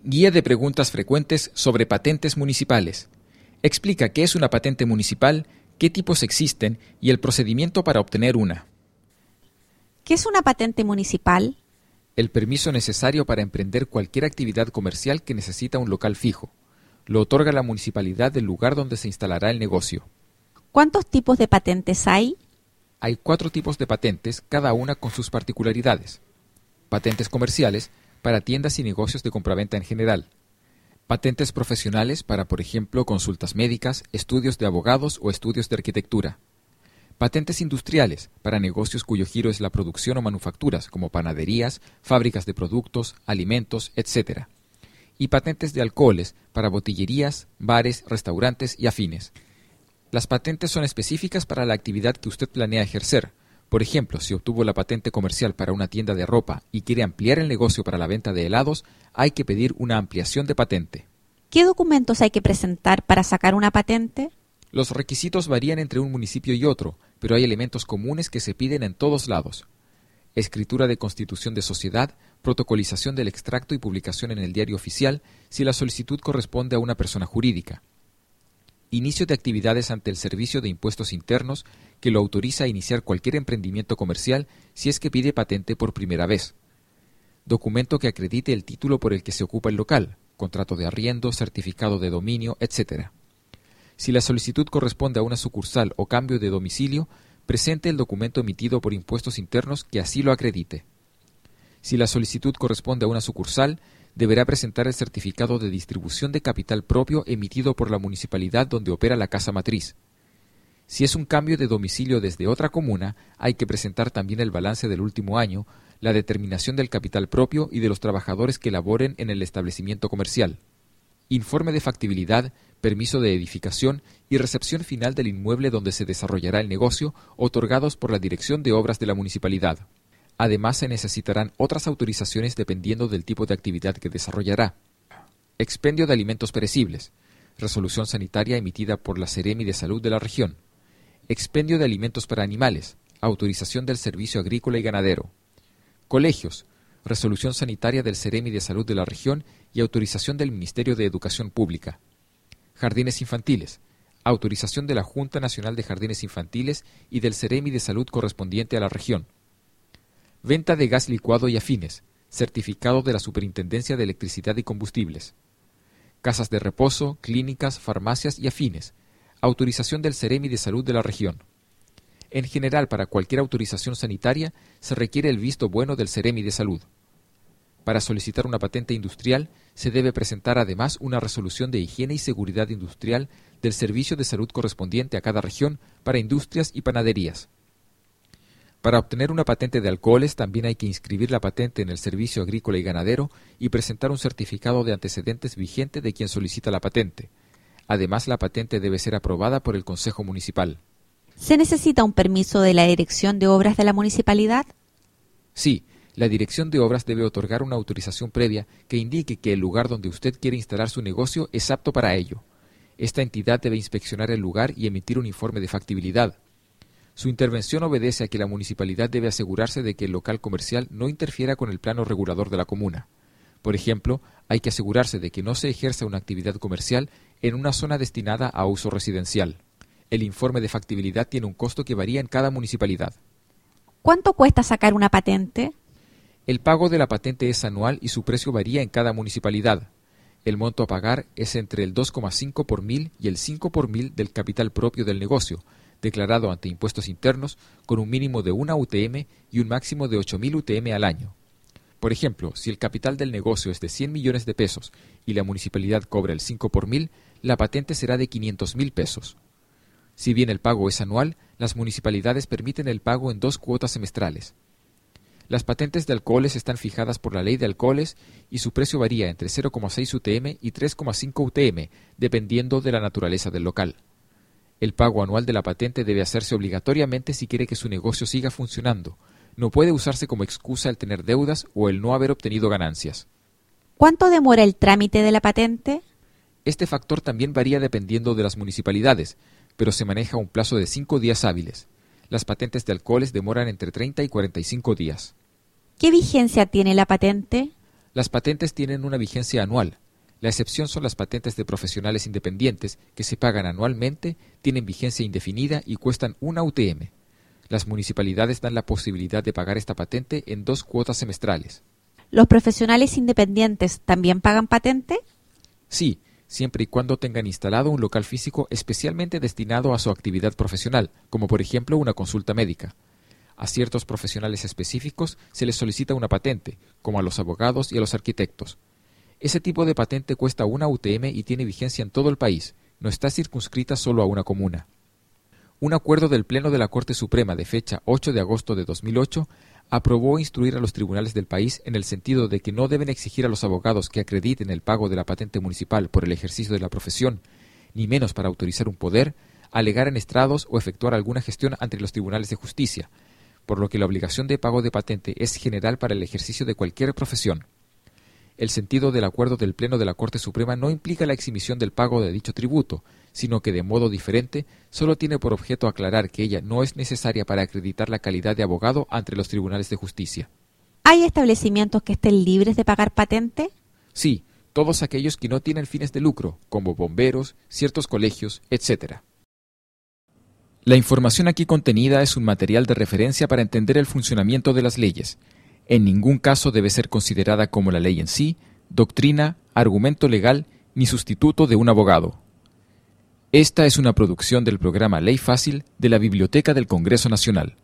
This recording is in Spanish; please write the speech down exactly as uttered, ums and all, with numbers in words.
Guía de preguntas frecuentes sobre patentes municipales. Explica qué es una patente municipal, qué tipos existen y el procedimiento para obtener una. ¿Qué es una patente municipal? El permiso necesario para emprender cualquier actividad comercial que necesita un local fijo. Lo otorga la municipalidad del lugar donde se instalará el negocio. ¿Cuántos tipos de patentes hay? Hay cuatro tipos de patentes, cada una con sus particularidades. Patentes comerciales, para tiendas y negocios de compraventa en general. Patentes profesionales para, por ejemplo, consultas médicas, estudios de abogados o estudios de arquitectura. Patentes industriales, para negocios cuyo giro es la producción o manufacturas, como panaderías, fábricas de productos, alimentos, etcétera. Y patentes de alcoholes, para botillerías, bares, restaurantes y afines. Las patentes son específicas para la actividad que usted planea ejercer. Por ejemplo, si obtuvo la patente comercial para una tienda de ropa y quiere ampliar el negocio para la venta de helados, hay que pedir una ampliación de patente. ¿Qué documentos hay que presentar para sacar una patente? Los requisitos varían entre un municipio y otro, pero hay elementos comunes que se piden en todos lados. Escritura de constitución de sociedad, protocolización del extracto y publicación en el diario oficial si la solicitud corresponde a una persona jurídica. Inicio de actividades ante el Servicio de Impuestos Internos que lo autoriza a iniciar cualquier emprendimiento comercial si es que pide patente por primera vez. Documento que acredite el título por el que se ocupa el local, contrato de arriendo, certificado de dominio, etcétera. Si la solicitud corresponde a una sucursal o cambio de domicilio, presente el documento emitido por Impuestos Internos que así lo acredite. Si la solicitud corresponde a una sucursal, deberá presentar el certificado de distribución de capital propio emitido por la municipalidad donde opera la casa matriz. Si es un cambio de domicilio desde otra comuna, hay que presentar también el balance del último año, la determinación del capital propio y de los trabajadores que laboren en el establecimiento comercial. Informe de factibilidad, permiso de edificación y recepción final del inmueble donde se desarrollará el negocio, otorgados por la Dirección de Obras de la Municipalidad. Además, se necesitarán otras autorizaciones dependiendo del tipo de actividad que desarrollará. Expendio de alimentos perecibles. Resolución sanitaria emitida por la Seremi de Salud de la región. Expendio de alimentos para animales. Autorización del Servicio Agrícola y Ganadero. Colegios. Resolución sanitaria del Seremi de Salud de la región y autorización del Ministerio de Educación Pública. Jardines infantiles. Autorización de la Junta Nacional de Jardines Infantiles y del Seremi de Salud correspondiente a la región. Venta de gas licuado y afines. Certificado de la Superintendencia de Electricidad y Combustibles. Casas de reposo, clínicas, farmacias y afines. Autorización del Seremi de Salud de la región. En general, para cualquier autorización sanitaria, se requiere el visto bueno del Seremi de Salud. Para solicitar una patente industrial, se debe presentar además una resolución de higiene y seguridad industrial del servicio de salud correspondiente a cada región para industrias y panaderías. Para obtener una patente de alcoholes también hay que inscribir la patente en el Servicio Agrícola y Ganadero y presentar un certificado de antecedentes vigente de quien solicita la patente. Además, la patente debe ser aprobada por el Consejo Municipal. ¿Se necesita un permiso de la Dirección de Obras de la Municipalidad? Sí, la Dirección de Obras debe otorgar una autorización previa que indique que el lugar donde usted quiere instalar su negocio es apto para ello. Esta entidad debe inspeccionar el lugar y emitir un informe de factibilidad. Su intervención obedece a que la municipalidad debe asegurarse de que el local comercial no interfiera con el plano regulador de la comuna. Por ejemplo, hay que asegurarse de que no se ejerza una actividad comercial en una zona destinada a uso residencial. El informe de factibilidad tiene un costo que varía en cada municipalidad. ¿Cuánto cuesta sacar una patente? El pago de la patente es anual y su precio varía en cada municipalidad. El monto a pagar es entre el dos coma cinco por mil y el cinco por mil del capital propio del negocio, declarado ante Impuestos Internos con un mínimo de una U T M y un máximo de ocho mil U T M al año. Por ejemplo, si el capital del negocio es de cien millones de pesos y la municipalidad cobra el cinco por mil, la patente será de quinientos mil pesos. Si bien el pago es anual, las municipalidades permiten el pago en dos cuotas semestrales. Las patentes de alcoholes están fijadas por la Ley de Alcoholes y su precio varía entre cero coma seis U T M y tres coma cinco U T M, dependiendo de la naturaleza del local. El pago anual de la patente debe hacerse obligatoriamente si quiere que su negocio siga funcionando. No puede usarse como excusa el tener deudas o el no haber obtenido ganancias. ¿Cuánto demora el trámite de la patente? Este factor también varía dependiendo de las municipalidades, pero se maneja un plazo de cinco días hábiles. Las patentes de alcoholes demoran entre treinta y cuarenta y cinco días. ¿Qué vigencia tiene la patente? Las patentes tienen una vigencia anual. La excepción son las patentes de profesionales independientes que se pagan anualmente, tienen vigencia indefinida y cuestan una U T M. Las municipalidades dan la posibilidad de pagar esta patente en dos cuotas semestrales. ¿Los profesionales independientes también pagan patente? Sí, siempre y cuando tengan instalado un local físico especialmente destinado a su actividad profesional, como por ejemplo una consulta médica. A ciertos profesionales específicos se les solicita una patente, como a los abogados y a los arquitectos. Ese tipo de patente cuesta una U T M y tiene vigencia en todo el país, no está circunscrita solo a una comuna. Un acuerdo del Pleno de la Corte Suprema de fecha ocho de agosto de dos mil ocho aprobó instruir a los tribunales del país en el sentido de que no deben exigir a los abogados que acrediten el pago de la patente municipal por el ejercicio de la profesión, ni menos para autorizar un poder, alegar en estrados o efectuar alguna gestión ante los tribunales de justicia, por lo que la obligación de pago de patente es general para el ejercicio de cualquier profesión. El sentido del acuerdo del Pleno de la Corte Suprema no implica la exhibición del pago de dicho tributo, sino que de modo diferente solo tiene por objeto aclarar que ella no es necesaria para acreditar la calidad de abogado ante los tribunales de justicia. ¿Hay establecimientos que estén libres de pagar patente? Sí, todos aquellos que no tienen fines de lucro, como bomberos, ciertos colegios, etcétera. La información aquí contenida es un material de referencia para entender el funcionamiento de las leyes. En ningún caso debe ser considerada como la ley en sí, doctrina, argumento legal ni sustituto de un abogado. Esta es una producción del programa Ley Fácil de la Biblioteca del Congreso Nacional.